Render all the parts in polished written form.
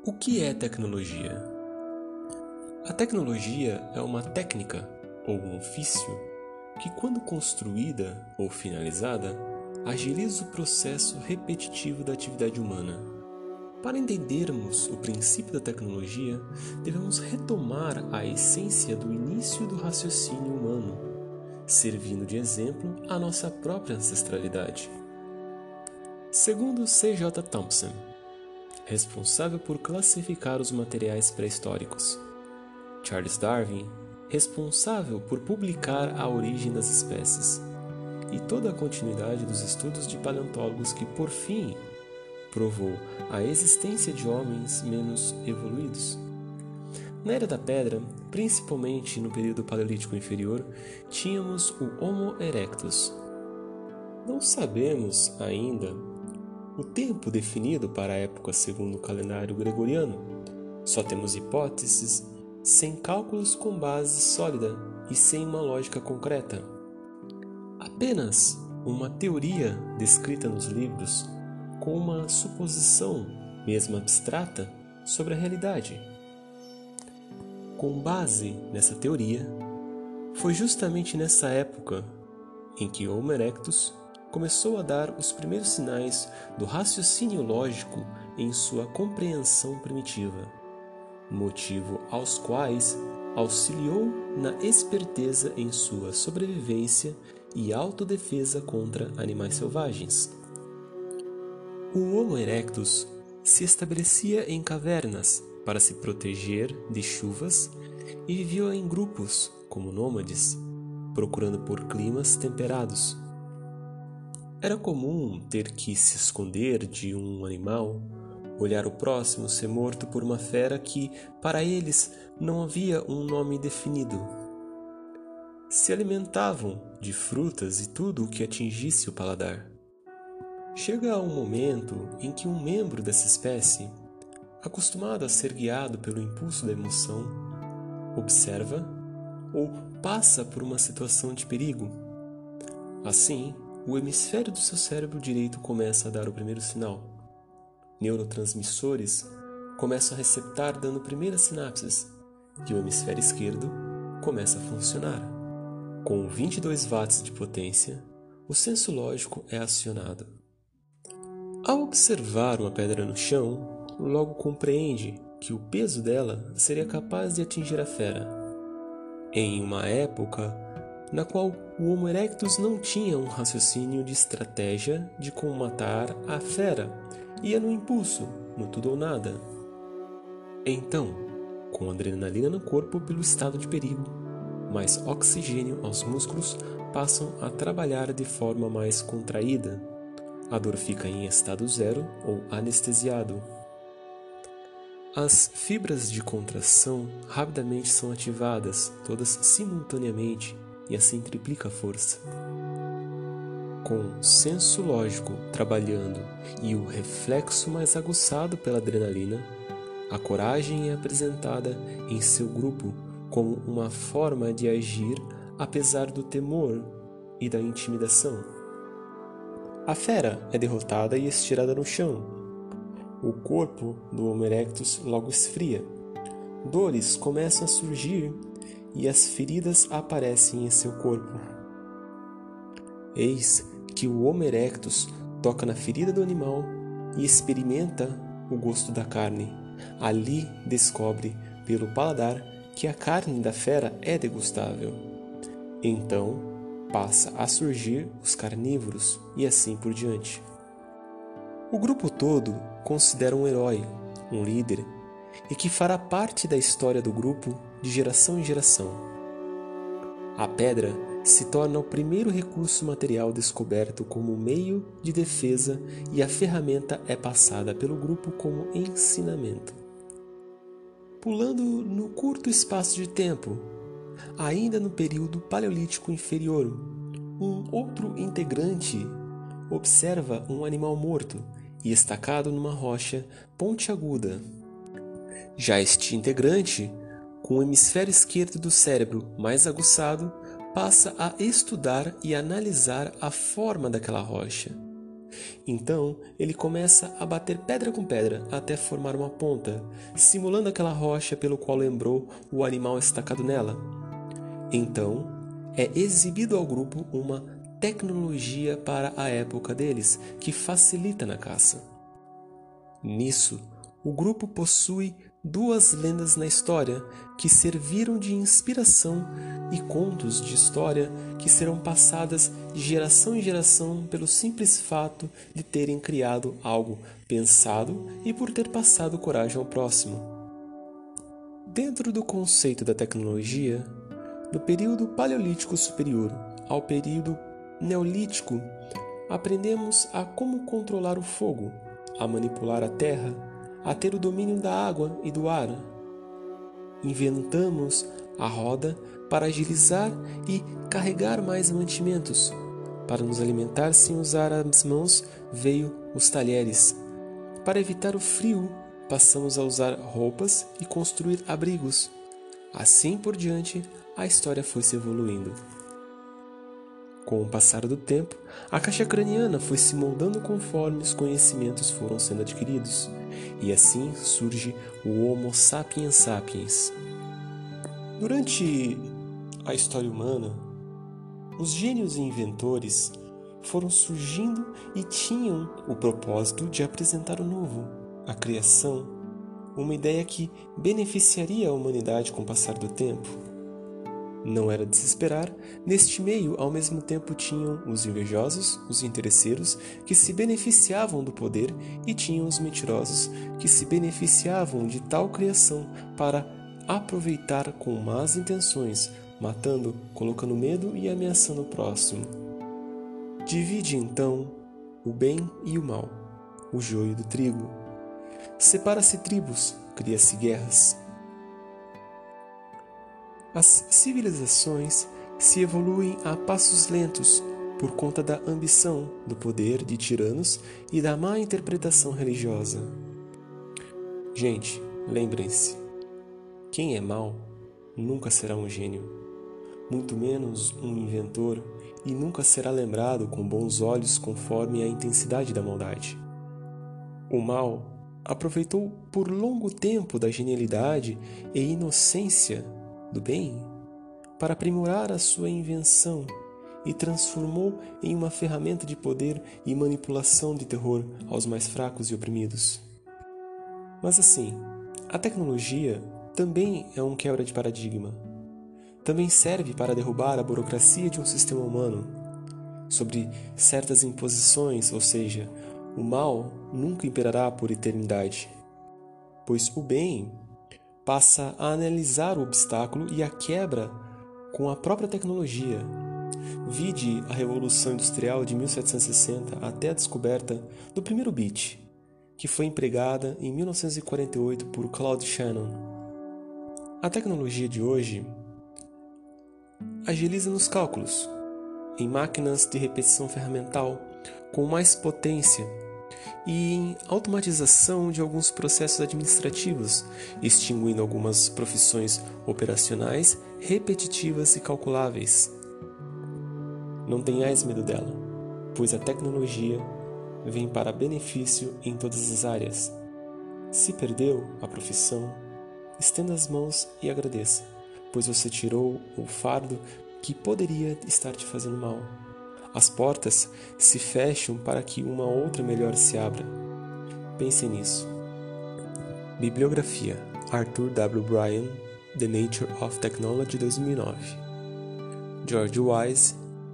O que é tecnologia? A tecnologia é uma técnica ou um ofício que, quando construída ou finalizada, agiliza o processo repetitivo da atividade humana. Para entendermos o princípio da tecnologia, devemos retomar a essência do início do raciocínio humano, servindo de exemplo à nossa própria ancestralidade. Segundo C.J. Thompson, responsável por classificar os materiais pré-históricos; Charles Darwin, responsável por publicar a origem das espécies; e toda a continuidade dos estudos de paleontólogos que, por fim, provou a existência de homens menos evoluídos. Na Era da Pedra, principalmente no período Paleolítico Inferior, tínhamos o Homo erectus. Não sabemos ainda o tempo definido para a época segundo o calendário gregoriano. Só temos hipóteses sem cálculos com base sólida e sem uma lógica concreta. Apenas uma teoria descrita nos livros com uma suposição, mesmo abstrata, sobre a realidade. Com base nessa teoria, foi justamente nessa época em que Homo erectus começou a dar os primeiros sinais do raciocínio lógico em sua compreensão primitiva, motivo aos quais auxiliou na esperteza em sua sobrevivência e autodefesa contra animais selvagens. O Homo erectus se estabelecia em cavernas para se proteger de chuvas e vivia em grupos, como nômades, procurando por climas temperados. Era comum ter que se esconder de um animal, olhar o próximo ser morto por uma fera que, para eles, não havia um nome definido. Se alimentavam de frutas e tudo o que atingisse o paladar. Chega um momento em que um membro dessa espécie, acostumado a ser guiado pelo impulso da emoção, observa ou passa por uma situação de perigo. Assim, o hemisfério do seu cérebro direito começa a dar o primeiro sinal. Neurotransmissores começam a receptar dando primeiras sinapses e o hemisfério esquerdo começa a funcionar. Com 22 watts de potência, o senso lógico é acionado. Ao observar uma pedra no chão, logo compreende que o peso dela seria capaz de atingir a fera. Em uma época na qual o Homo erectus não tinha um raciocínio de estratégia de como matar a fera, ia no impulso, no tudo ou nada. Então, com adrenalina no corpo pelo estado de perigo, mais oxigênio aos músculos passam a trabalhar de forma mais contraída. A dor fica em estado zero ou anestesiado. As fibras de contração rapidamente são ativadas, todas simultaneamente, e assim triplica a força. Com o senso lógico trabalhando e o reflexo mais aguçado pela adrenalina, a coragem é apresentada em seu grupo como uma forma de agir apesar do temor e da intimidação. A fera é derrotada e estirada no chão. O corpo do Homo erectus logo esfria. Dores começam a surgir e as feridas aparecem em seu corpo. Eis que o Homo erectus toca na ferida do animal e experimenta o gosto da carne. Ali descobre, pelo paladar, que a carne da fera é degustável. Então, passa a surgir os carnívoros e assim por diante. O grupo todo considera um herói, um líder, e que fará parte da história do grupo de geração em geração. A pedra se torna o primeiro recurso material descoberto como meio de defesa e a ferramenta é passada pelo grupo como ensinamento. Pulando no curto espaço de tempo, ainda no período Paleolítico Inferior, um outro integrante observa um animal morto e estacado numa rocha pontiaguda. Já este integrante, com o hemisfério esquerdo do cérebro mais aguçado, passa a estudar e analisar a forma daquela rocha. Então, ele começa a bater pedra com pedra até formar uma ponta, simulando aquela rocha pelo qual lembrou o animal estacado nela. Então, é exibido ao grupo uma tecnologia para a época deles, que facilita na caça. Nisso, o grupo possui 2 lendas na história que serviram de inspiração e contos de história que serão passadas de geração em geração pelo simples fato de terem criado algo pensado e por ter passado coragem ao próximo. Dentro do conceito da tecnologia, do período Paleolítico Superior ao período Neolítico, aprendemos a como controlar o fogo, a manipular a terra, a ter o domínio da água e do ar. Inventamos a roda para agilizar e carregar mais mantimentos. Para nos alimentar sem usar as mãos, veio os talheres. Para evitar o frio, passamos a usar roupas e construir abrigos. Assim por diante, a história foi se evoluindo. Com o passar do tempo, a caixa craniana foi se moldando conforme os conhecimentos foram sendo adquiridos, e assim surge o Homo sapiens sapiens. Durante a história humana, os gênios e inventores foram surgindo e tinham o propósito de apresentar o novo, a criação, uma ideia que beneficiaria a humanidade com o passar do tempo. Não era de se esperar, neste meio ao mesmo tempo tinham os invejosos, os interesseiros, que se beneficiavam do poder, e tinham os mentirosos, que se beneficiavam de tal criação para aproveitar com más intenções, matando, colocando medo e ameaçando o próximo. Divide então o bem e o mal, o joio do trigo. Separa-se tribos, cria-se guerras. As civilizações se evoluem a passos lentos por conta da ambição, do poder de tiranos e da má interpretação religiosa. Gente, lembrem-se, quem é mau nunca será um gênio, muito menos um inventor, e nunca será lembrado com bons olhos conforme a intensidade da maldade. O mal aproveitou por longo tempo da genialidade e inocência do bem para aprimorar a sua invenção e transformou em uma ferramenta de poder e manipulação de terror aos mais fracos e oprimidos. Mas assim, a tecnologia também é um quebra de paradigma. Também serve para derrubar a burocracia de um sistema humano sobre certas imposições, ou seja, o mal nunca imperará por eternidade, pois o bem passa a analisar o obstáculo e a quebra com a própria tecnologia. Vide a Revolução Industrial de 1760 até a descoberta do primeiro bit, que foi empregada em 1948 por Claude Shannon. A tecnologia de hoje agiliza nos cálculos, em máquinas de repetição ferramental com mais potência e em automatização de alguns processos administrativos, extinguindo algumas profissões operacionais, repetitivas e calculáveis. Não tenhais medo dela, pois a tecnologia vem para benefício em todas as áreas. Se perdeu a profissão, estenda as mãos e agradeça, pois você tirou o fardo que poderia estar te fazendo mal. As portas se fecham para que uma outra melhor se abra. Pense nisso. Bibliografia: Arthur W. Bryan, The Nature of Technology, 2009. George Wise,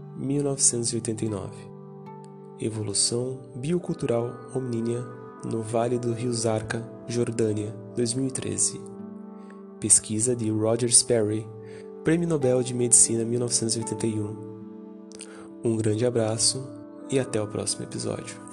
1989. Evolução biocultural hominínia no Vale do Rio Zarca, Jordânia, 2013. Pesquisa de Roger Sperry, Prêmio Nobel de Medicina, 1981. Um grande abraço e até o próximo episódio.